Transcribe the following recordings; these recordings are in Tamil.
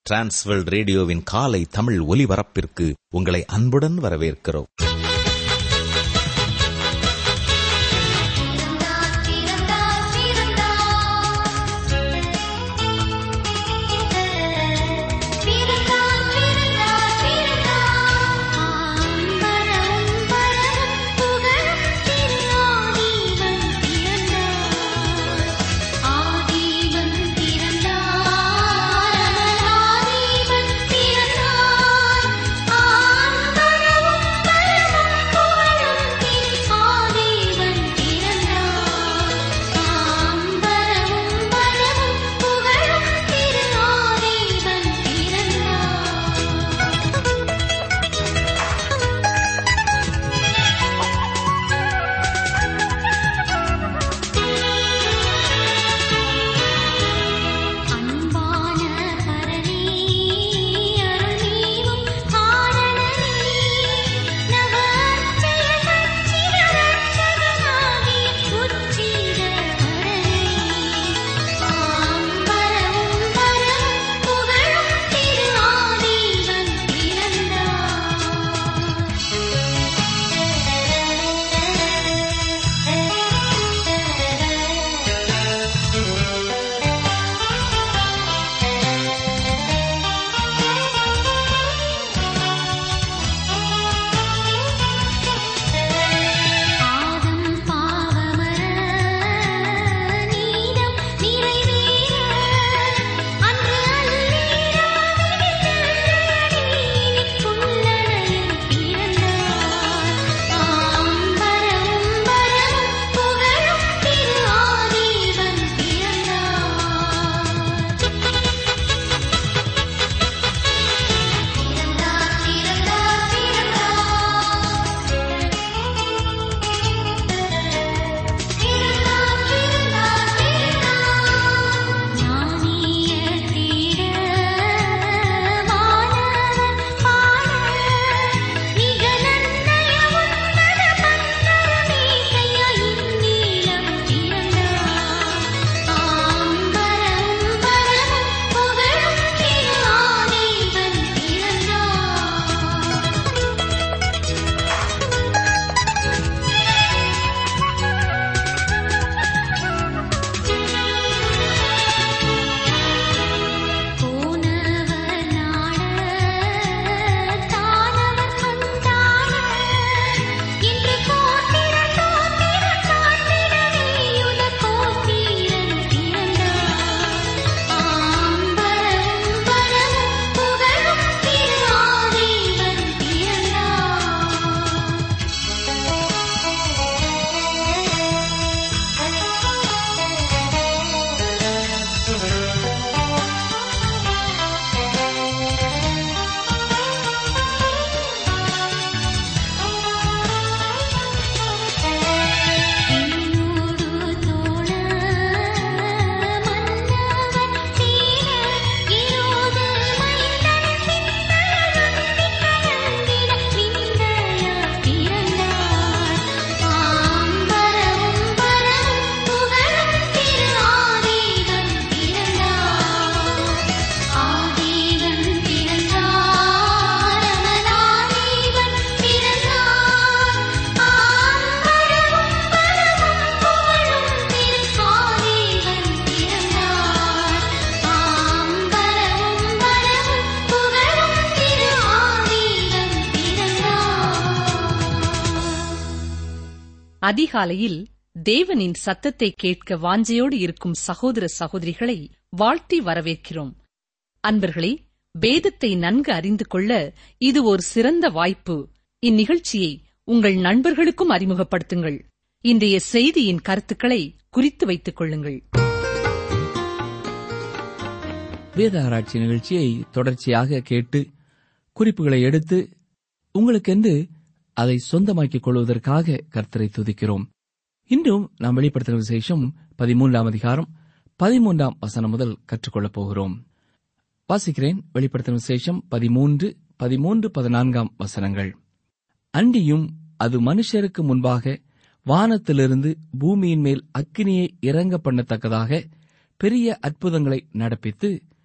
டிரான்ஸ்வேர்ல்ட் ரேடியோவின் காலை தமிழ் ஒலிபரப்பிற்கு உங்களை அன்புடன் வரவேற்கிறோம். அதிகாலையில் தேவனின் சத்தத்தை கேட்க வாஞ்சையோடு இருக்கும் சகோதர சகோதரிகளை வாழ்த்தி வரவேற்கிறோம். அன்பர்களே, வேதத்தை நன்கு அறிந்து கொள்ள இது ஒரு சிறந்த வாய்ப்பு. இந்நிகழ்ச்சியை உங்கள் நண்பர்களுக்கும் அறிமுகப்படுத்துங்கள். இன்றைய செய்தியின் கருத்துக்களை குறித்து வைத்துக் கொள்ளுங்கள். வேத ஆராய்ச்சி நிகழ்ச்சியை தொடர்ச்சியாக கேட்டு குறிப்புகளை எடுத்து உங்களுக்கென்று அதை சொந்தமாக்கிக் கொள்வதற்காக கர்த்தரை துதிக்கிறோம். இன்றும் நாம் வெளிப்படுத்தின விசேஷம் 13ஆம் அதிகாரம் 13ஆம் வசனம் முதல் கற்றுக்கொள்ளப் போகிறோம். வாசிக்கிறேன். வெளிப்படுத்தின விசேஷம் 13, 14 வசனங்கள். அன்றியும் அது மனுஷருக்கு முன்பாக வானத்திலிருந்து பூமியின் மேல் அக்கினியை இறங்க பண்ணத்தக்கதாக பெரிய அற்புதங்களை நடப்பித்து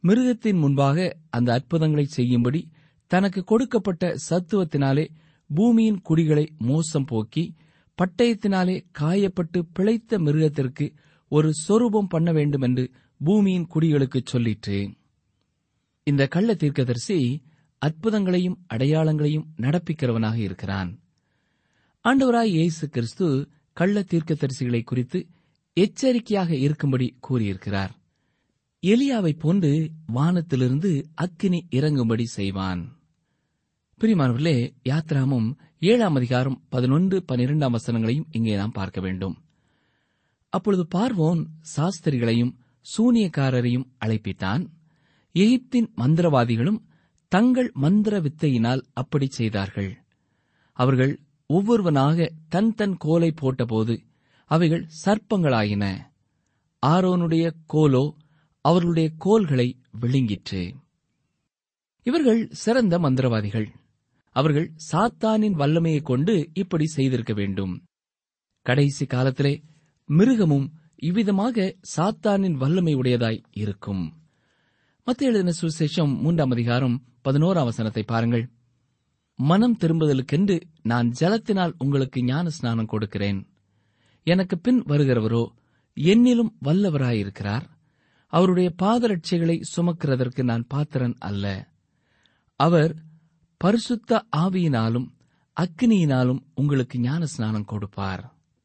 மிருகத்தின் முன்பாக அந்த அற்புதங்களை செய்யும்படி தனக்கு கொடுக்கப்பட்ட சத்துவத்தினாலே பூமியின் குடிகளை மோசம் போக்கி பட்டயத்தினாலே காயப்பட்டு பிழைத்த மிருகத்திற்கு ஒரு சொரூபம் பண்ண வேண்டும் என்று பூமியின் குடிகளுக்கு சொல்லிற்று. இந்த கள்ள தீர்க்கதரிசி அற்புதங்களையும் அடையாளங்களையும் நடப்பிக்கிறவனாக இருக்கிறான். ஆண்டவராய் இயேசு கிறிஸ்து கள்ள தீர்க்கதரிசிகளை குறித்து எச்சரிக்கையாக இருக்கும்படி கூறியிருக்கிறார். எலியாவைப் போன்று வானத்திலிருந்து அக்கினி இறங்கும்படி செய்வான். பிரியமானவர்களே, யாத்ராமம் 7ஆம் அதிகாரம் 11, 12 வசனங்களையும் இங்கே நாம் பார்க்க வேண்டும். அப்பொழுது பார்வோன் சாஸ்திரிகளையும் சூனியக்காரரையும் அழைப்பித்தான். எகிப்தின் மந்திரவாதிகளும் தங்கள் மந்திர வித்தையினால் அப்படி செய்தார்கள். அவர்கள் ஒவ்வொருவனாக தன் தன் கோலை போட்டபோது அவைகள் சர்ப்பங்களாயின. ஆரோனுடைய கோலோ அவர்களுடைய கோல்களை விழுங்கிற்று. இவர்கள் சிறந்த மந்திரவாதிகள். அவர்கள் சாத்தானின் வல்லமையைக் கொண்டு இப்படி செய்திருக்க வேண்டும். கடைசி காலத்திலே மிருகமும் இவ்விதமாக சாத்தானின் வல்லமை உடையதாய் இருக்கும். மத்தேயு எழுதின சுவிசேஷம் 3ஆம் அதிகாரம் 11ஆம் வசனத்தை பாருங்கள். மனம் திரும்புதலுக்கென்று நான் ஜலத்தினால் உங்களுக்கு ஞான ஸ்நானம் கொடுக்கிறேன். எனக்கு பின் வருகிறவரோ என்னிலும் வல்லவராயிருக்கிறார். அவருடைய பாதரட்சைகளை சுமக்கிறதற்கு நான் பாத்திரன் அல்ல. அவர் பரிசுத்த ஆவியினாலும் அக்கினியினாலும் உங்களுக்கு ஞான ஸ்நானம் கொடுப்பார்.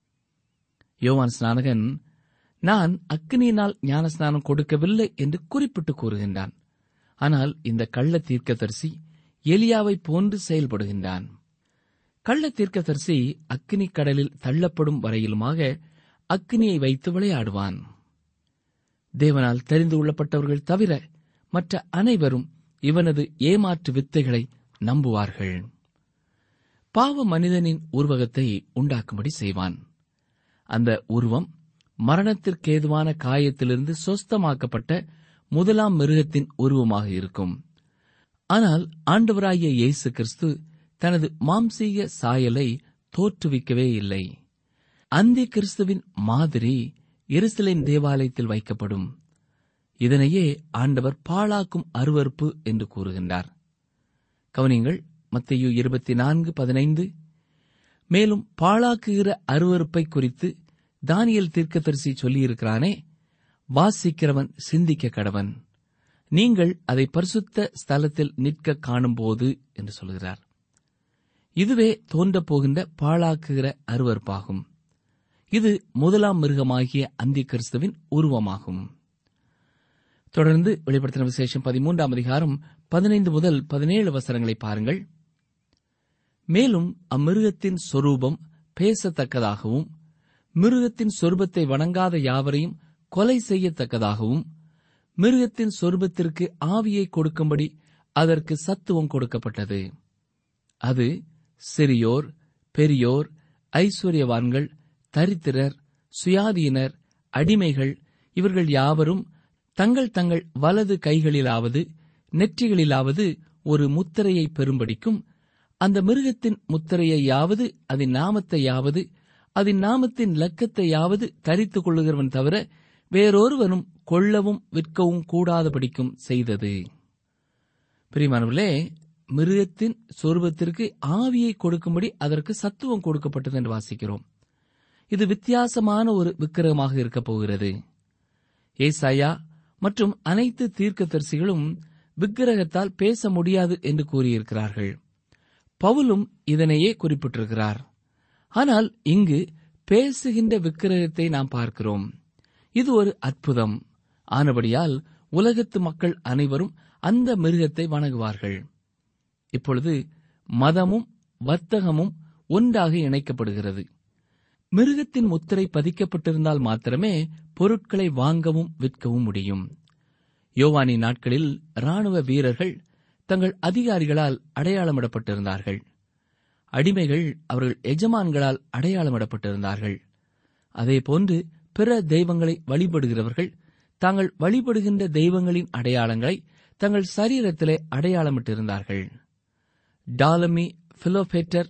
யோவான் ஸ்நானகன் நான் அக்கினியினால் ஞான ஸ்நானம் கொடுக்கவில்லை என்று குறிப்பிட்டு கூறுகின்றான். ஆனால் இந்த கள்ள தீர்க்கதரிசி எலியாவை போன்று செயல்படுகின்றான். கள்ள தீர்க்கதரிசி அக்கினி கடலில் தள்ளப்படும் வரையிலுமாக அக்கினியை வைத்து விளையாடுவான். தேவனால் தெரிந்து கொள்ளப்பட்டவர்கள் தவிர மற்ற அனைவரும் இவனது ஏமாற்று வித்தைகளை நம்புவார்கள். பாவ மனிதனின் உருவகத்தை உண்டாக்கும்படி செய்வான். அந்த உருவம் மரணத்திற்கேதுவான காயத்திலிருந்து சொஸ்தமாக்கப்பட்ட முதலாம் மிருகத்தின் உருவமாக இருக்கும். ஆனால் ஆண்டவராகிய இயேசு கிறிஸ்து தனது மாம்சீக சாயலை தோற்றுவிக்கவே இல்லை. அந்தி கிறிஸ்துவின் மாதிரி எருசலேம் தேவாலயத்தில் வைக்கப்படும். இதனையே ஆண்டவர் பாழாக்கும் அருவருப்பு என்று கூறுகின்றார். கவனிங்கள், மத்தேயு 24:15. மேலும் பாழாக்குகிற அருவருப்பை குறித்து தானியேல் தீர்க்கதரிசி சொல்லியிருக்கிறானே, வாசிக்கிறவன் சிந்திக்க கடவன். நீங்கள் அதை பரிசுத்த ஸ்தலத்தில் நிற்க காணும்போது என்று சொல்கிறார். இதுவே தோன்றப் போகின்ற பாழாக்குகிற அருவருப்பாகும். இது முதலாம் மிருகமாகிய அந்தி கிறிஸ்துவின் உருவமாகும். தொடர்ந்து வெளிப்படுத்தின விசேஷம் 13ஆம் அதிகாரம் 15 முதல் 17 வசனங்களை பாருங்கள். மேலும் அம்மிருகத்தின் சொரூபம் பேசத்தக்கதாகவும் மிருகத்தின் சொரூபத்தை வணங்காத யாவரையும் கொலை செய்யத்தக்கதாகவும் மிருகத்தின் சொரூபத்திற்கு ஆவியை கொடுக்கும்படி அதற்கு சத்துவம் கொடுக்கப்பட்டது. அது சிறியோர், பெரியோர், ஐஸ்வர்யவான்கள், தரித்திரர், சுயாதீனர், அடிமைகள் இவர்கள் யாவரும் தங்கள் தங்கள் வலது கைகளிலாவது நெற்றிகளிலாவது ஒரு முத்திரையை பெறும்படிக்கும் அந்த மிருகத்தின் முத்திரையையாவது அதன் நாமத்தையாவது அதன் நாமத்தின் இலக்கத்தையாவது தரித்துக் கொள்ளுகிறவன் தவிர வேறொருவனும் கொள்ளவும் விற்கவும் கூடாதபடிக்கும் செய்தது. பிரியமானவர்களே, மிருகத்தின் சொரூபத்திற்கு ஆவியை கொடுக்கும்படி அதற்கு சத்துவம் கொடுக்கப்பட்டது என்று வாசிக்கிறோம். இது வித்தியாசமான ஒரு விக்கிரகமாக இருக்கப் போகிறது. ஏசாயா மற்றும் அனைத்து தீர்க்கதரிசிகளும் விக்கிரகத்தால் பேச முடியாது என்று கூறியிருக்கிறார்கள். பவுலும் இதனையே குறிப்பிட்டிருக்கிறார். ஆனால் இங்கு பேசுகின்ற விக்கிரகத்தை நாம் பார்க்கிறோம். இது ஒரு அற்புதம். ஆனபடியால் உலகத்து மக்கள் அனைவரும் அந்த மிருகத்தை வணங்குவார்கள். இப்பொழுது மதமும் வர்த்தகமும் ஒன்றாக இணைக்கப்படுகிறது. மிருகத்தின் முத்திரை பதிக்கப்பட்டிருந்தால் மாத்திரமே பொருட்களை வாங்கவும் விற்கவும் முடியும். யோவானின் நாட்களில் ராணுவ வீரர்கள் தங்கள் அதிகாரிகளால் அடையாளமிடப்பட்டிருந்தார்கள். அடிமைகள் அவர்கள் எஜமான்களால் அடையாளமிடப்பட்டிருந்தார்கள். அதேபோன்று பிற தெய்வங்களை வழிபடுகிறவர்கள் தாங்கள் வழிபடுகின்ற தெய்வங்களின் அடையாளங்களை தங்கள் சரீரத்திலே அடையாளமிட்டிருந்தார்கள். டாலமி பிலோபேட்டர்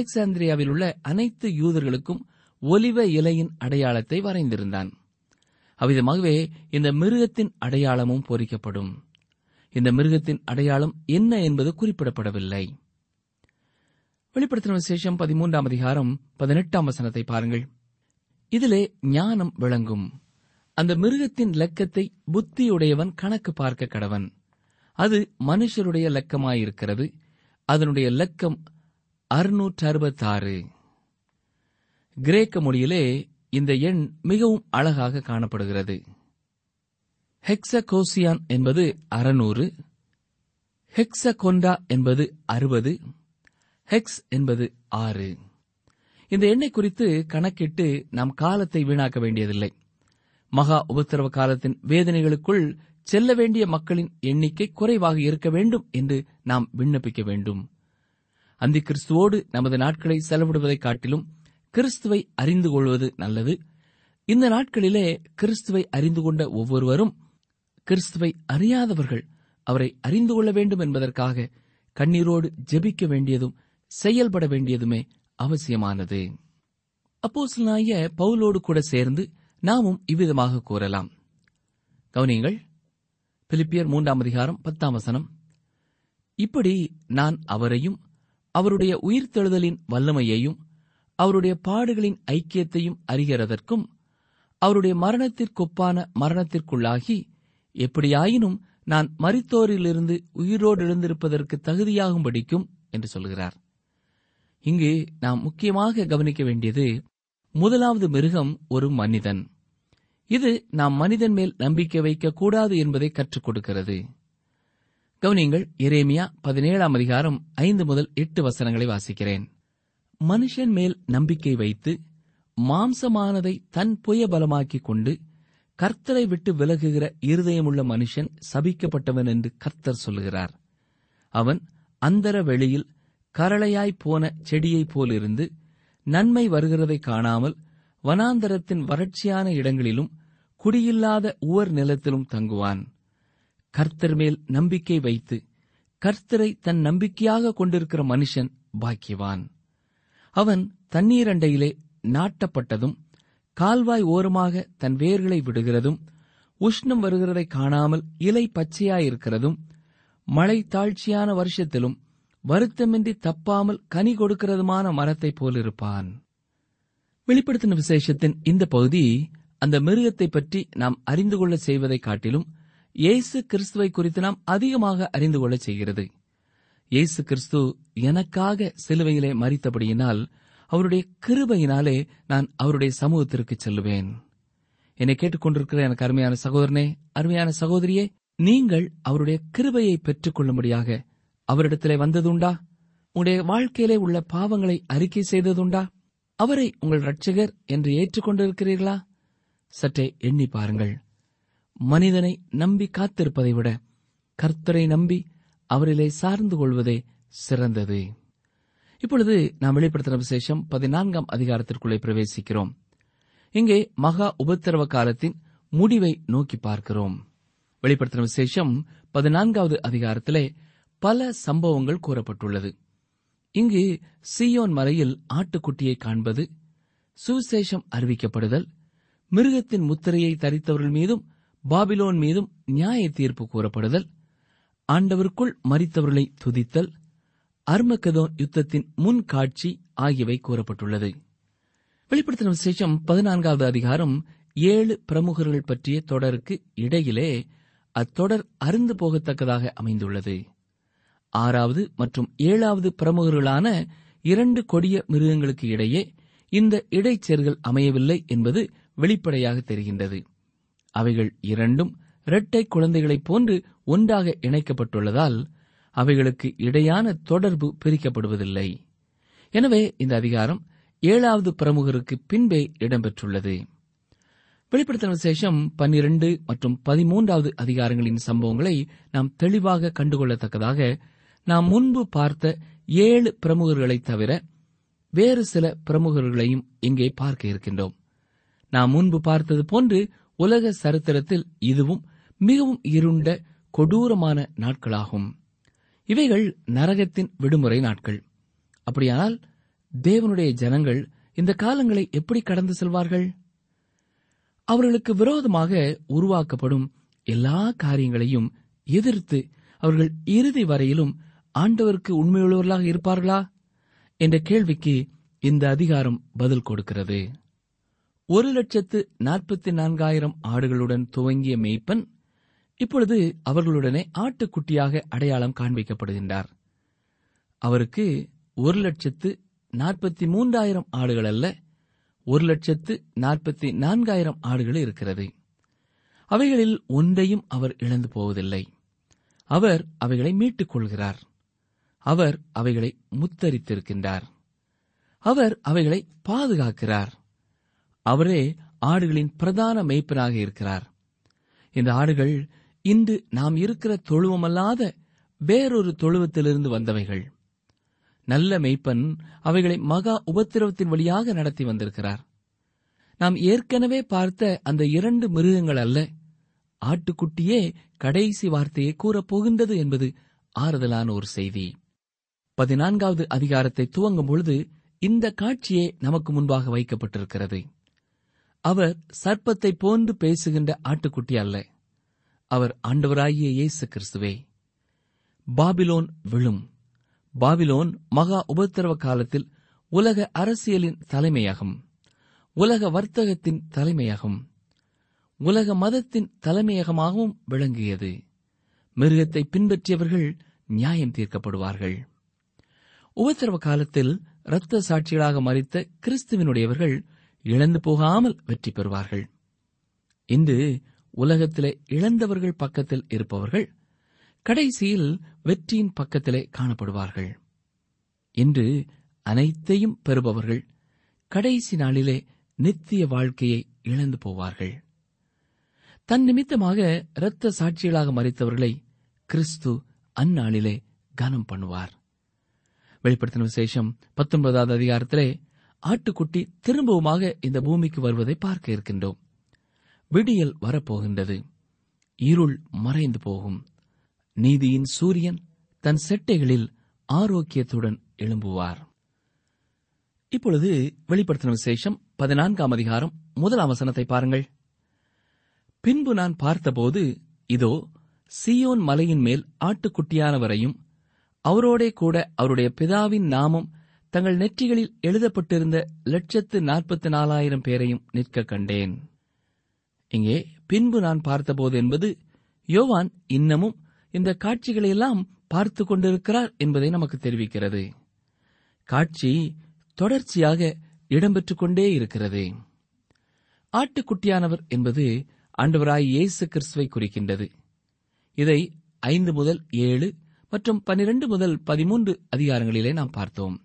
அலெக்சாந்திரியாவில் உள்ள அனைத்து யூதர்களுக்கும் ஒலிவ இலையின் அடையாளத்தை வரைந்திருந்தான். அவ்விதமாகவே இந்த மிருகத்தின் அடையாளமும் பொறிக்கப்படும். இந்த மிருகத்தின் அடையாளம் என்ன என்பது குறிப்பிடப்படவில்லை. வெளிப்படுத்தின விசேஷம் 13ஆம் அதிகாரம் 18ஆம் வசனத்தை பாருங்கள். இதிலே ஞானம் விளங்கும். அந்த மிருகத்தின் லக்கத்தை புத்தியுடையவன் கணக்கு பார்க்க கடவன். அது மனுஷருடைய லக்கமாயிருக்கிறது. அதனுடைய லக்கம் 666. கிரேக்க மொழியிலே இந்த எண் மிகவும் அழகாக காணப்படுகிறது. ஹெக்ஸகோசியான் என்பது 600, ஹெக்ஸகொண்டா என்பது 60, ஹெக்ஸ் என்பது 6. இந்த எண்ணை குறித்து கணக்கிட்டு நாம் காலத்தை வீணாக்க வேண்டியதில்லை. மகா உபத்திரவ காலத்தின் வேதனைகளுக்குள் செல்ல வேண்டிய மக்களின் எண்ணிக்கை குறைவாக இருக்க வேண்டும் என்று நாம் விண்ணப்பிக்க வேண்டும். அந்தி கிறிஸ்துவோடு நமது நாட்களை செலவிடுவதைக் காட்டிலும் கிறிஸ்துவை அறிந்து கொள்வது நல்லது. இந்த நாட்களிலே கிறிஸ்துவை அறிந்து கொண்ட ஒவ்வொருவரும் கிறிஸ்துவை அறியாதவர்கள் அவரை அறிந்து கொள்ள வேண்டும் என்பதற்காக கண்ணீரோடு ஜெபிக்க வேண்டியதும் செயல்பட வேண்டியதுமே அவசியமானது. அப்போஸ்தலனாகிய பவுலோடு கூட சேர்ந்து நாமும் இவ்விதமாக கூறலாம். கவனியுங்கள், பிலிப்பியர் 3ஆம் அதிகாரம் 10ஆம் வசனம். இப்படி நான் அவரையும் அவருடைய உயிர்த்தெழுதலின் வல்லமையையும் அவருடைய பாடுகளின் ஐக்கியத்தையும் அறிகிறதற்கும் அவருடைய மரணத்திற்கொப்பான மரணத்திற்குள்ளாகி எப்படியாயினும் நான் மரித்தோரிலிருந்து உயிரோடு எழுந்திருப்பதற்கு தகுதியாகும்படிக்கும் என்று சொல்கிறார். இங்கு நாம் முக்கியமாக கவனிக்க வேண்டியது, முதலாவது மிருகம் ஒரு மனிதன். இது நாம் மனிதன் மேல் நம்பிக்கை வைக்கக்கூடாது என்பதை கற்றுக் கொடுக்கிறது. கவனியுங்கள், எரேமியா 17ஆம் அதிகாரம் 5 முதல் 8 வசனங்களை வாசிக்கிறேன். மனுஷன் மேல் நம்பிக்கை வைத்து மாம்சமானதை தன் புயபலமாக்கிக் கொண்டு கர்த்தரை விட்டு விலகுகிற இருதயமுள்ள மனுஷன் சபிக்கப்பட்டவன் என்று கர்த்தர் சொல்லுகிறார். அவன் அந்தர வெளியில் கரளையாய்ப் போன செடியைப் போலிருந்து நன்மை வருகிறதை காணாமல் வனாந்தரத்தின் வறட்சியான இடங்களிலும் குடியில்லாத உவர் நிலத்திலும் தங்குவான். கர்த்தர் மேல் நம்பிக்கை வைத்து கர்த்தரை தன் நம்பிக்கையாக கொண்டிருக்கிற மனுஷன் பாக்கியவான். அவன் தண்ணீரண்டையிலே நாட்டப்பட்டதும் கால்வாய் ஓரமாக தன் வேர்களை விடுகிறதும் உஷ்ணம் வருகிறதை காணாமல் இலை பச்சையாயிருக்கிறதும் மழை தாழ்ச்சியான வருஷத்திலும் வருத்தமின்றி தப்பாமல் கனி கொடுக்கிறதுமான மரத்தைப் போலிருப்பான். வெளிப்படுத்தின விசேஷத்தின் இந்த பகுதி அந்த மிருகத்தை பற்றி நாம் அறிந்து கொள்ள செய்வதை காட்டிலும் இயேசு கிறிஸ்துவை குறித்து நாம் அதிகமாக அறிந்து கொள்ள செய்கிறது. இயேசு கிறிஸ்து எனக்காக சிலுவையிலே மரித்தபடியினால் அவருடைய கிருபையினாலே நான் அவருடைய சமூகத்திற்கு செல்லுவேன். என்னை கேட்டுக்கொண்டிருக்கிற எனக்கு அருமையான சகோதரனே, அருமையான சகோதரியே, நீங்கள் அவருடைய கிருபையை பெற்றுக் கொள்ளும்படியாக அவரிடத்திலே வந்ததுண்டா? உங்களுடைய வாழ்க்கையிலே உள்ள பாவங்களை அறிக்கை செய்ததுண்டா? அவரை உங்கள் இரட்சகர் என்று ஏற்றுக்கொண்டிருக்கிறீர்களா? சற்றே எண்ணி பாருங்கள். மனிதனை நம்பி காத்திருப்பதை விட கர்த்தரை நம்பி அவரிலே சார்ந்து கொள்வதே சிறந்தது. இப்பொழுது நாம் வெளிப்படுத்தின விசேஷம் 14ஆம் அதிகாரத்திற்குள்ளே பிரவேசிக்கிறோம். இங்கே மகா உபத்திரவ காலத்தின் முடிவை நோக்கி பார்க்கிறோம். வெளிப்படுத்தின விசேஷம் 14வது அதிகாரத்திலே பல சம்பவங்கள் கூறப்பட்டுள்ளது. இங்கு சீயோன் மலையில் ஆட்டுக்குட்டியை காண்பது, சுவிசேஷம் அறிவிக்கப்படுதல், மிருகத்தின் முத்திரையை தரித்தவர்கள் மீதும் பாபிலோன் மீதும் நியாய தீர்ப்பு கூறப்படுதல், ஆண்டவருக்குள் மரித்தவர்களை துதித்தல், அர்மகதோன் யுத்தத்தின் முன் காட்சி ஆகியவை கூறப்பட்டுள்ளது. வெளிப்படுத்தின விசேஷம் 14வது அதிகாரம் 7 பிரமுகர்கள் பற்றிய தொடருக்கு இடையிலே அத்தொடர் அருந்து போகத்தக்கதாக அமைந்துள்ளது. 6வது மற்றும் 7வது பிரமுகர்களான 2 கொடிய மிருகங்களுக்கு இடையே இந்த இடைச்சேர்கள் அமையவில்லை என்பது வெளிப்படையாக தெரிகின்றது. அவைகள் இரண்டும் இரட்டை குழந்தைகளைப் போன்று ஒன்றாக இணைக்கப்பட்டுள்ளதால் அவைகளுக்கு இடையான தொடர்பு பிரிக்கப்படுவதில்லை. எனவே இந்த அதிகாரம் 7வது பிரமுகருக்கு பின்பே இடம்பெற்றுள்ளது. வெளிப்படுத்தின விசேஷம் 12 மற்றும் 13வது அதிகாரங்களின் சம்பவங்களை நாம் தெளிவாக கண்டுகொள்ளத்தக்கதாக நாம் முன்பு பார்த்த 7 பிரமுகர்களைத் தவிர வேறு சில பிரமுகர்களையும் இங்கே பார்க்க இருக்கின்றோம். நாம் முன்பு பார்த்தது போன்று உலக சரித்திரத்தில் இதுவும் மிகவும் இருண்ட கொடூரமான நாட்களாகும். இவைகள் நரகத்தின் விடுமுறை நாட்கள். அப்படியானால் தேவனுடைய ஜனங்கள் இந்த காலங்களை எப்படி கடந்து செல்வார்கள்? அவர்களுக்கு விரோதமாக உருவாக்கப்படும் எல்லா காரியங்களையும் எதிர்த்து அவர்கள் இறுதி வரையிலும் ஆண்டவருக்கு உண்மையுள்ளவர்களாக இருப்பார்களா என்ற கேள்விக்கு இந்த அதிகாரம் பதில் கொடுக்கிறது. 1,44,000 ஆடுகளுடன் துவங்கிய மேய்ப்பன் இப்பொழுது அவர்களுடனே ஆட்டுக்குட்டியாக அடையாளம் காண்பிக்கப்படுகின்றார். அவருக்கு 1,43,000 ஆடுகள் அல்ல, 1,44,000 ஆடுகள் இருக்கிறது. அவைகளில் ஒன்றையும் அவர் இழந்து போவதில்லை. அவர் அவைகளை மீட்டுக் கொள்கிறார். அவர் அவைகளை முத்தரித்திருக்கின்றார். அவர் அவைகளை பாதுகாக்கிறார். அவரே ஆடுகளின் பிரதான மேய்ப்பனாக இருக்கிறார். இந்த ஆடுகள் இன்று நாம் இருக்கிற தொழுவமல்லாத வேறொரு தொழுவத்திலிருந்து வந்தவைகள். நல்ல மேய்ப்பன் அவைகளை மகா உபத்திரவத்தின் வழியாக நடத்தி வந்திருக்கிறார். நாம் ஏற்கனவே பார்த்த அந்த 2 மிருகங்கள் அல்ல, ஆட்டுக்குட்டியே கடைசி வார்த்தையை கூறப்போகின்றது என்பது ஆறுதலான ஒரு செய்தி. 14வது அதிகாரத்தை துவங்கும் பொழுது இந்த காட்சியே நமக்கு முன்பாக வைக்கப்பட்டிருக்கிறது. அவர் சர்ப்பத்தை போன்று பேசுகின்ற ஆட்டுக்குட்டி அல்ல, அவர் ஆண்டவராகிய இயேசு கிறிஸ்துவே. பாபிலோன் விழும். பாபிலோன் மகா உபத்திரவ காலத்தில் உலக அரசியலின் தலைமையாகும், உலக வர்த்தகத்தின் தலைமையாகும், உலக மதத்தின் தலைமையகமாகவும் விளங்கியது. மிருகத்தை பின்பற்றியவர்கள் நியாயம் தீர்க்கப்படுவார்கள். உபத்திரவ காலத்தில் இரத்த சாட்சிகளாக மரித்த கிறிஸ்துவினுடையவர்கள் இழந்து போகாமல் வெற்றி பெறுவார்கள். இன்று உலகத்திலே இழந்தவர்கள் பக்கத்தில் இருப்பவர்கள் கடைசியில் வெற்றியின் பக்கத்திலே காணப்படுவார்கள். இன்று அனைத்தையும் பெறுபவர்கள் கடைசி நாளிலே நித்திய வாழ்க்கையை இழந்து போவார்கள். தன் நிமித்தமாக இரத்த சாட்சிகளாக மரித்தவர்களை கிறிஸ்து அந்நாளிலே கனம் பண்ணுவார். வெளிப்படுத்தின விசேஷம் 19வது அதிகாரத்திலே ஆட்டுக்குட்டி திரும்பவுமாக இந்த பூமிக்கு வருவதை பார்க்க இருக்கின்றோம். விடியல் வரப்போகின்றது. இருள் மறைந்து போகும். நீதியின் சூரியன் தன் செட்டைகளில் ஆரோக்கியத்துடன் எழும்புவார். இப்பொழுது வெளிப்படுத்தின விசேஷம் 14ஆம் அதிகாரம் 1ஆம் வசனத்தை பாருங்கள். பின்பு நான் பார்த்தபோது, இதோ, சீயோன் மலையின் மேல் ஆட்டுக்குட்டியானவரையும் அவரோடே கூட அவருடைய பிதாவின் நாமம் தங்கள் நெற்றிகளில் எழுதப்பட்டிருந்த 1,44,000 பேரையும் நிற்க கண்டேன். இங்கே பின்பு நான் பார்த்தபோது என்பது யோவான் இன்னமும் இந்த காட்சிகளையெல்லாம் பார்த்து கொண்டிருக்கிறார் என்பதை நமக்கு தெரிவிக்கிறது. காட்சி தொடர்ச்சியாக இடம்பெற்றுக் கொண்டே இருக்கிறது. ஆட்டுக்குட்டியானவர் என்பது ஆண்டவராய் இயேசு கிறிஸ்துவை குறிக்கின்றது. இதை 5 முதல் 7 மற்றும் 12 முதல் 13 அதிகாரங்களிலே நாம் பார்த்தோம்.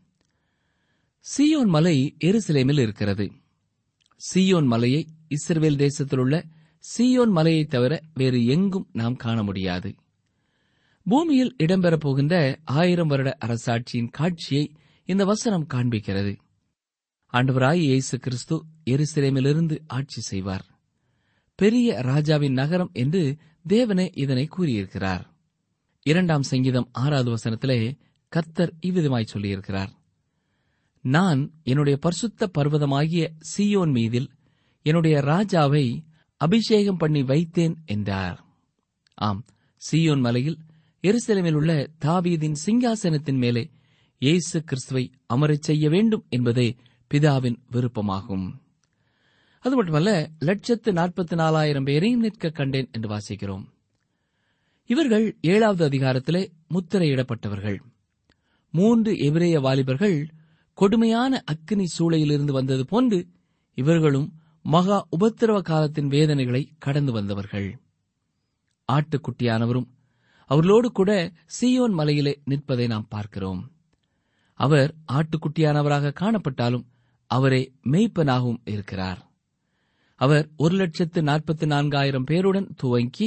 சீயோன் மலை எருசலேமில் இருக்கிறது. சீயோன் மலையை இஸ்ரவேல் தேசத்திலுள்ள சீயோன் மலையை தவிர வேறு எங்கும் நாம் காண முடியாது. பூமியில் இடம்பெறப் போகின்ற 1000 வருட அரசாட்சியின் காட்சியை இந்த வசனம் காண்பிக்கிறது. ஆண்டவராய் இயேசு கிறிஸ்து எருசலேமிலிருந்து ஆட்சி செய்வார். பெரிய ராஜாவின் நகரம் என்று தேவனே இதனை கூறியிருக்கிறார். 2ஆம் சங்கீதம் 6வது வசனத்திலே கர்த்தர் இவ்விதமாய் சொல்லியிருக்கிறார், நான் என்னுடைய பரிசுத்த பர்வதமாகிய சீயோன் மீதில் என்னுடைய ராஜாவை அபிஷேகம் பண்ணி வைத்தேன் என்றார். ஆம், சீயோன் மலையில் எருசலேமில் உள்ள தாவீதின் சிங்காசனத்தின் மேலே இயேசு கிறிஸ்துவை அமரச் செய்ய வேண்டும் என்பதே பிதாவின் விருப்பமாகும். அது மட்டுமல்ல, 1,44,000 பேரையும் நிற்க கண்டேன் என்று வாசிக்கிறோம். இவர்கள் 7வது அதிகாரத்திலே முத்திரையிடப்பட்டவர்கள். 3 எபிரேய வாலிபர்கள் கொடுமையான அக்கினி சூளையிலிருந்து வந்தது போன்று இவர்களும் மகா உபத்திரவ காலத்தின் வேதனைகளை கடந்து வந்தவர்கள். ஆட்டுக்குட்டியானவரும் அவர்களோடு கூட சீயோன் மலையிலே நிற்பதை நாம் பார்க்கிறோம். அவர் ஆட்டுக்குட்டியானவராக காணப்பட்டாலும் அவரே மேய்ப்பனாகவும் இருக்கிறார். அவர் 1,44,000 பேருடன் துவங்கி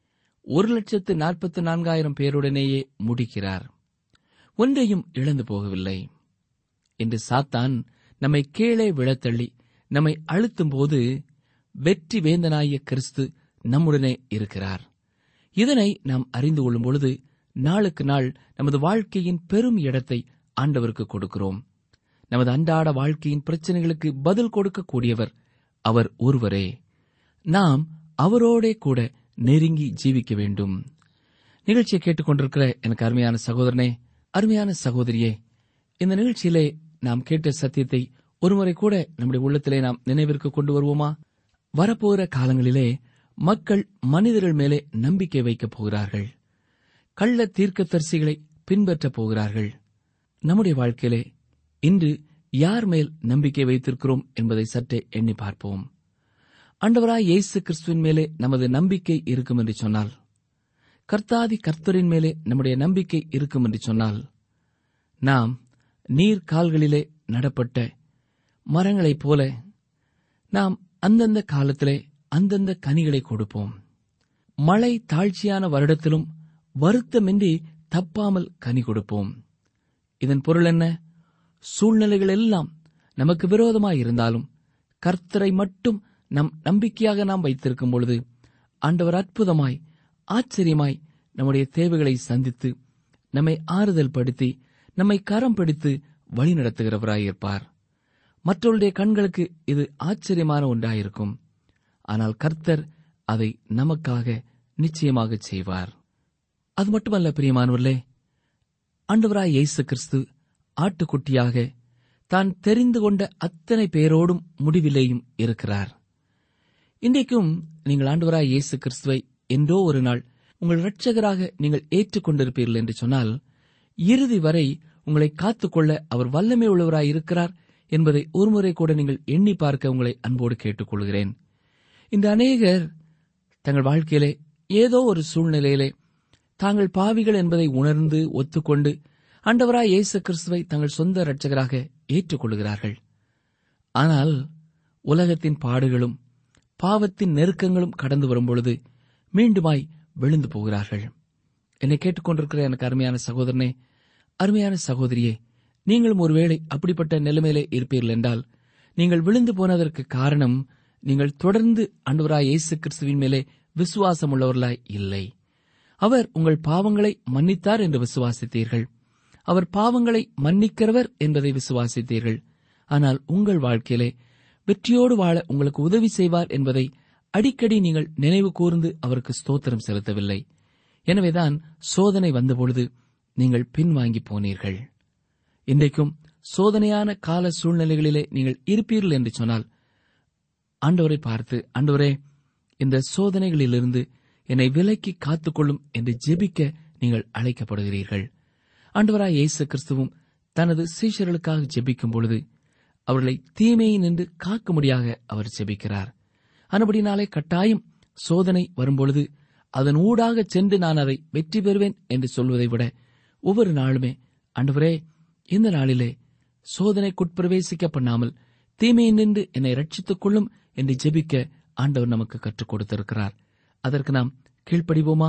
1,44,000 பேருடனேயே முடிக்கிறார். ஒன்றையும் இழந்து போகவில்லை. என்று சாத்தான் நம்மை கீழே விழத்தள்ளி நம்மை அழுத்தும் போது வெற்றி வேந்தனாகிய கிறிஸ்து நம்முடனே இருக்கிறார். இதனை நாம் அறிந்து கொள்ளும் பொழுது நாளுக்கு நாள் நமது வாழ்க்கையின் பெரும் இடத்தை ஆண்டவருக்கு கொடுக்கிறோம். நமது அன்றாட வாழ்க்கையின் பிரச்சனைகளுக்கு பதில் கொடுக்கக்கூடியவர் அவர் ஒருவரே. நாம் அவரோடே கூட நெருங்கி ஜீவிக்க வேண்டும். நிகழ்ச்சியை கேட்டுக்கொண்டிருக்கிற எனக்கு அருமையான சகோதரனே, அருமையான சகோதரியே, இந்த நிகழ்ச்சியிலே நாம் கேட்ட சத்தியத்தை ஒருமுறை கூட நம்முடைய உள்ளத்திலே நாம் நினைவிற்கு கொண்டு வருவோமா? வரப்போகிற காலங்களிலே மக்கள் மனிதர்கள் மேலே நம்பிக்கை வைக்கப் போகிறார்கள். கள்ள தீர்க்கதரிசிகளை பின்பற்றப் போகிறார்கள். நம்முடைய வாழ்க்கையிலே இன்று யார் மேல் நம்பிக்கை வைத்திருக்கிறோம் என்பதை சற்றே எண்ணி பார்ப்போம். ஆண்டவராய் இயேசு கிறிஸ்துவின் மேலே நமது நம்பிக்கை இருக்கும் என்று சொன்னால், கர்த்தாதி கர்த்தரின் மேலே நம்முடைய நம்பிக்கை இருக்கும் என்று சொன்னால், நாம் நீர் கால்களிலே நடப்பட்ட மரங்களைப் போல நாம் அந்தந்த காலத்திலே அந்தந்த கனிகளை கொடுப்போம். மழை தாழ்ச்சியான வருடத்திலும் வருத்தமின்றி தப்பாமல் கனி கொடுப்போம். இதன் பொருள் என்ன? சூழ்நிலைகள் எல்லாம் நமக்கு விரோதமாயிருந்தாலும் கர்த்தரை மட்டும் நம் நம்பிக்கையாக நாம் வைத்திருக்கும் பொழுது ஆண்டவர் அற்புதமாய், ஆச்சரியமாய் நம்முடைய தேவைகளை சந்தித்து நம்மை ஆறுதல் படுத்தி நம்மை கரம் பிடித்து வழிநடத்துகிறவராயிருப்பார். மற்றவருடைய கண்களுக்கு இது ஆச்சரியமான ஒன்றாயிருக்கும். ஆனால் கர்த்தர் அதை நமக்காக நிச்சயமாக செய்வார். அது மட்டுமல்ல பிரியமானவர்களே, ஆண்டவராய் இயேசு கிறிஸ்து ஆட்டுக்குட்டியாக தான் தெரிந்து கொண்ட அத்தனை பேரோடும் முடிவிலேயும் இருக்கிறார். இன்றைக்கும் நீங்கள் ஆண்டவராய் இயேசு கிறிஸ்துவை என்றோ ஒரு நாள் உங்கள் இரட்சகராக நீங்கள் ஏற்றுக்கொண்டிருப்பீர்கள் என்று சொன்னால், இறுதி வரை உங்களை காத்துக்கொள்ள அவர் வல்லமை உள்ளவராய் இருக்கிறார் என்பதை ஒருமுறை கூட நீங்கள் எண்ணி பார்க்க உங்களை அன்போடு கேட்டுக்கொள்கிறேன். இந்த அநேகர் தங்கள் வாழ்க்கையிலே ஏதோ ஒரு சூழ்நிலையிலே தாங்கள் பாவிகள் என்பதை உணர்ந்து ஒத்துக்கொண்டு ஆண்டவராய் இயேசு கிறிஸ்துவை தங்கள் சொந்த இரட்சகராக ஏற்றுக்கொள்கிறார்கள். ஆனால் உலகத்தின் பாடுகளும் பாவத்தின் நெருக்கங்களும் கடந்து வரும்பொழுது மீண்டுமாய் விழுந்து போகிறார்கள். என்னை கேட்டுக்கொண்டிருக்கிற எனக்கு அருமையான சகோதரனே, அருமையான சகோதரியே, நீங்களும் ஒருவேளை அப்படிப்பட்ட நிலைமையிலே இருப்பீர்கள் என்றால், நீங்கள் விழுந்து போனதற்கு காரணம் நீங்கள் தொடர்ந்து ஆண்டவராய் இயேசு கிறிஸ்துவின் மேலே விசுவாசம் உள்ளவர்களாய் இல்லை. அவர் உங்கள் பாவங்களை மன்னித்தார் என்று விசுவாசித்தீர்கள். அவர் பாவங்களை மன்னிக்கிறவர் என்பதை விசுவாசித்தீர்கள். ஆனால் உங்கள் வாழ்க்கையிலே வெற்றியோடு வாழ உங்களுக்கு உதவி செய்வார் என்பதை அடிக்கடி நீங்கள் நினைவு கூர்ந்து அவருக்கு ஸ்தோத்திரம் செலுத்தவில்லை. எனவேதான் சோதனை வந்தபொழுது நீங்கள் பின்வாங்கி போனீர்கள். இன்றைக்கும் சோதனையான கால சூழ்நிலைகளிலே நீங்கள் இருப்பீர்கள் என்று சொன்னால், ஆண்டவரை பார்த்து, ஆண்டவரே, இந்த சோதனைகளிலிருந்து என்னை விலக்கி காத்துக்கொள்ளும் என்று ஜெபிக்க நீங்கள் அழைக்கப்படுகிறீர்கள். ஆண்டவராய் இயேசு கிறிஸ்துவும் தனது சீஷர்களுக்காக ஜெபிக்கும் பொழுது அவர்களை தீமையை நின்று காக்கும்படியாக அவர் ஜெபிக்கிறார். அதுபடினாலே கட்டாயம் சோதனை வரும்பொழுது அதன் ஊடாக சென்று நான் அதை வெற்றி பெறுவேன் என்று சொல்வதை விட ஒவ்வொரு நாளுமே, ஆண்டவரே, இந்த நாளிலே சோதனைக்குட்பிரவேசிக்க பண்ணாமல் தீமையை நின்று என்னை ரட்சித்துக் கொள்ளும் என்று ஜெபிக்க ஆண்டவர் நமக்கு கற்றுக் கொடுத்திருக்கிறார். அதற்கு நாம் கீழ்ப்படிவோமா?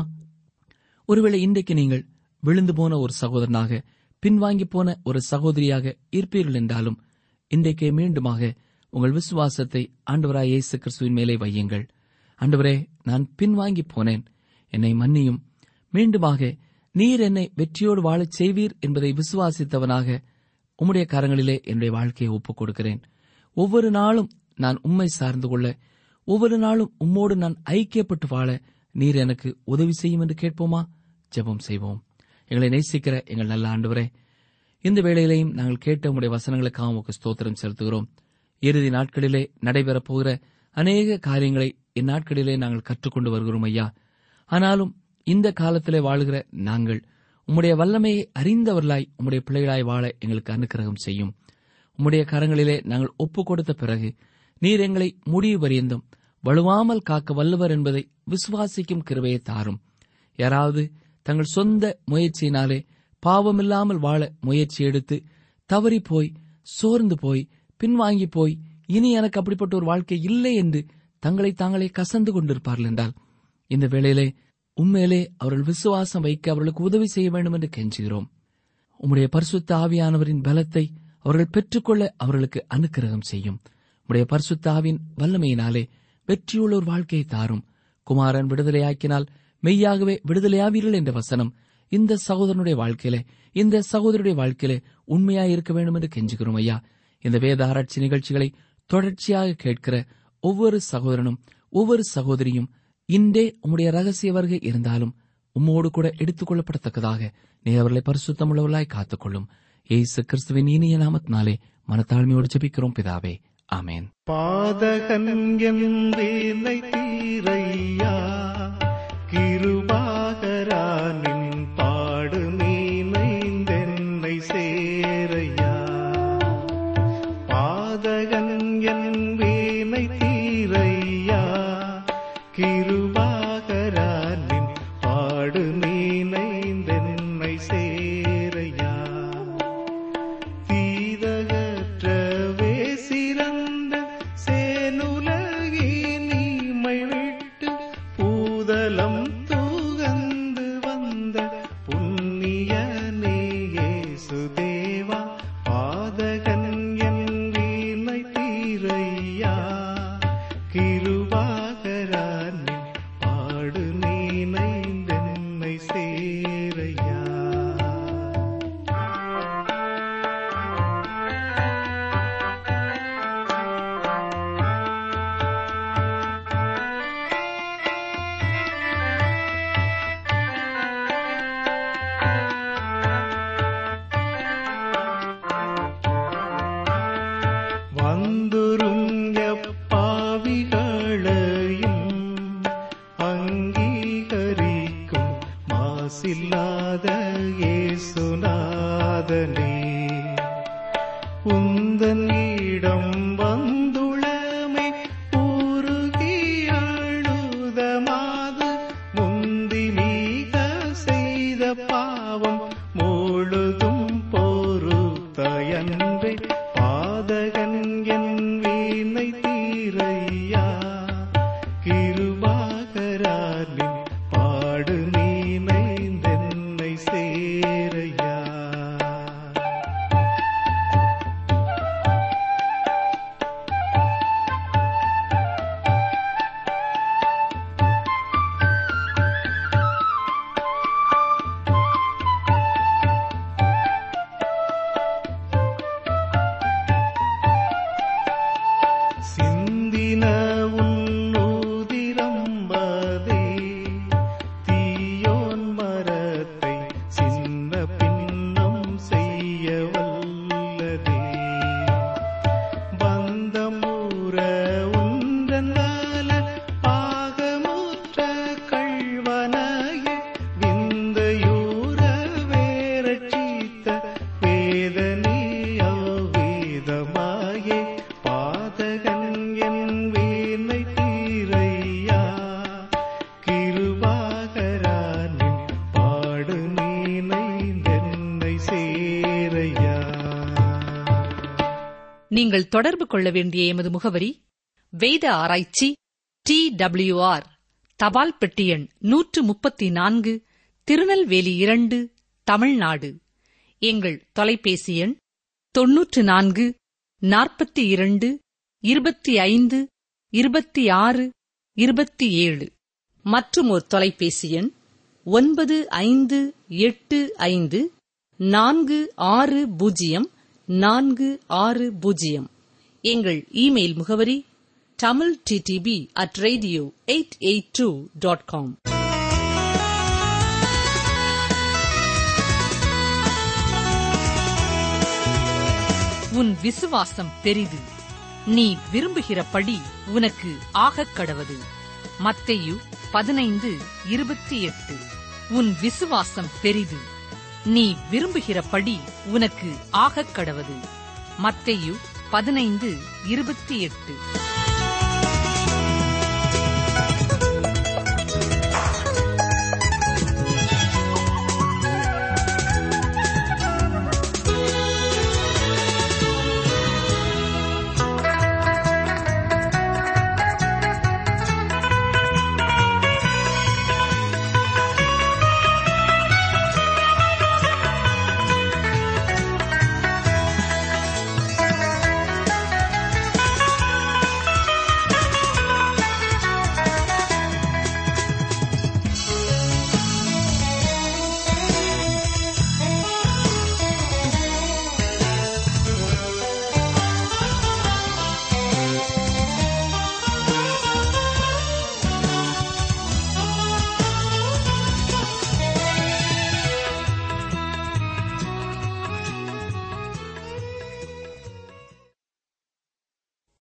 ஒருவேளை இன்றைக்கு நீங்கள் விழுந்து போன ஒரு சகோதரனாக, பின்வாங்கி போன ஒரு சகோதரியாக இருப்பீர்கள் என்றாலும், இன்றைக்கே மீண்டுமாக உங்கள் விசுவாசத்தை ஆண்டவராய் இயேசு கிறிஸ்துவின் மேலே வையுங்கள். ஆண்டவரே, நான் பின்வாங்கி போனேன், என்னை மன்னியும். மீண்டுமாக நீர் என்னை வெற்றியோடு வாழச் செய்வீர் என்பதை விசுவாசித்தவனாக உம்முடைய கரங்களிலே என்னுடைய வாழ்க்கையை ஒப்புக் கொடுக்கிறேன். ஒவ்வொரு நாளும் நான் உம்மை சார்ந்து கொள்ள, ஒவ்வொரு நாளும் உம்மோடு நான் ஐக்கியப்பட்டு வாழ நீர் எனக்கு உதவி செய்யும் என்று கேட்போமா? ஜெபம் செய்வோம். எங்களை நேசிக்கிற எங்கள் நல்ல ஆண்டவரே, இந்த வேளையிலேயும் நாங்கள் கேட்ட உம்முடைய வசனங்களுக்காக உமக்கு ஸ்தோத்திரம் செலுத்துகிறோம். இறுதி நாட்களிலே நடைபெறப் போகிற அநேக காரியங்களை இந்நாட்களிலே நாங்கள் கற்றுக்கொண்டு வருகிறோம் ஐயா. ஆனாலும் இந்த காலத்திலே வாழுகிற நாங்கள் உம்முடைய வல்லமையை அறிந்தவர்களாய் உம்முடைய பிள்ளைகளாய் வாழ எங்களுக்கு அனுக்கிரகம் செய்யும். உம்முடைய கரங்களிலே நாங்கள் ஒப்புக் கொடுத்த பிறகு நீர் எங்களை முடிவு பரியந்தம் வலுவாமல் காக்க வல்லவர் என்பதை விசுவாசிக்கும் கிருபையை தாரும். யாராவது தங்கள் சொந்த முயற்சியினாலே பாவமில்லாமல் வாழ முயற்சி எடுத்து தவறி போய், சோர்ந்து போய், பின்வாங்கி போய், இனி எனக்கு அப்படிப்பட்ட ஒரு வாழ்க்கை இல்லை என்று தங்களை தாங்களே கசந்து கொண்டிருப்பார்கள் என்றால், இந்த வேளையிலே உண்மையிலே அவர்கள் விசுவாசம் வைக்க அவர்களுக்கு உதவி செய்ய வேண்டும் என்று கெஞ்சுகிறோம். உம்முடைய பரிசுத்த ஆவியானவரின் பலத்தை அவர்கள் பெற்றுக்கொள்ள அவர்களுக்கு அனுக்கிரகம் செய்யும். உம்முடைய பரிசுத்த ஆவியின் வல்லமையினாலே வெற்றியுள்ள ஒரு வாழ்க்கையை தாரும். குமாரன் விடுதலையாக்கினால் மெய்யாகவே விடுதலையாவீர்கள் என்ற வசனம் இந்த சகோதரனுடைய வாழ்க்கையிலே, இந்த சகோதரனுடைய வாழ்க்கையிலே உண்மையாய் இருக்க வேண்டும் என்று கெஞ்சுகிறோம் ஐயா. இந்த வேத ஆராய்ச்சி நிகழ்ச்சிகளை தொடர்ச்சியாக கேட்கிற ஒவ்வொரு சகோதரனும் ஒவ்வொரு சகோதரியும் இன்றே உம்முடைய ரகசிய வருகை இருந்தாலும் உம்மோடு கூட எடுத்துக் கொள்ளப்படத்தக்கதாக நீ அவர்களை பரிசுத்தமுள்ளவர்களாய் காத்துக்கொள்ளும். இயேசு கிறிஸ்துவின் இனிய நாமத்தினாலே மனத்தாழ்மையோடு ஜெபிக்கிறோம் பிதாவே, ஆமேன். பாதகன் என்பேனை தீரையா, கிருபாகரானின் பாடு மீனைந்தென்னை சேரையா. பாதகன் என்பேனை தீரையா, கிருபாகரானின் பாடு மீனைந்தென்னை சேரையா. தீதகற்றவே சிறந்த சேனுலகின் நீமை விட்டு பூதலம் தூகந்து வந்த புண்ணியனே இயேசுதேவா. பாதகன் என் வீணை தீரையா, கிருபாகரானின் பாடு நீனைந்தென்னை சேரையா. வந்துரும் எப்பாவிகளையும் அங்கீகரிக்கும் மாசில்லாத இயேசுநாதனே. உந்தன் இடம் வந்துளமே உருகி அழுதமாது முந்தி நீக செய்த பாவம் முழுதும் பொறுத்தயன்றே. பாதகன் என் வீணை தீரையா, கிருபாகரானின் பாடு நீனைந்தென்னை சேரையா. சிந்தின உன்னூதிரம்பதே தீயோன் மரத்தை சின்ன பின்னம் செய்ய வல்லதே. பந்தமுற உந்தன் வல பாகமுற்ற கள்வனையே விந்தையூர வேரட்சித்த வேதனே அவ்வேதமாயே. பாதகன் என் வீணை தீரையா, கிருபாகரானின் பாடு நீனைந்தென்னை சேரையா. நீங்கள் தொடர்பு கொள்ள வேண்டிய எமது முகவரி: வேத ஆராய்ச்சி, TWR, தபால் பெட்டி எண் 134, திருநெல்வேலி 2, தமிழ்நாடு. எங்கள் தொலைபேசி எண் 94 42 25 26 27. மற்றும் ஒரு தொலைபேசி எண் 9585 460 460. எங்கள் இமெயில் முகவரி tamilttb@radio882.com. உன் விசுவாசம் பெரிது, நீ விரும்புகிறபடி உனக்கு ஆகக்கடவது. மத்தேயு 15:28. உன் விசுவாசம் பெரிது, நீ விரும்புகிறபடி உனக்கு ஆகக்கடவது. மத்தேயு 15:28.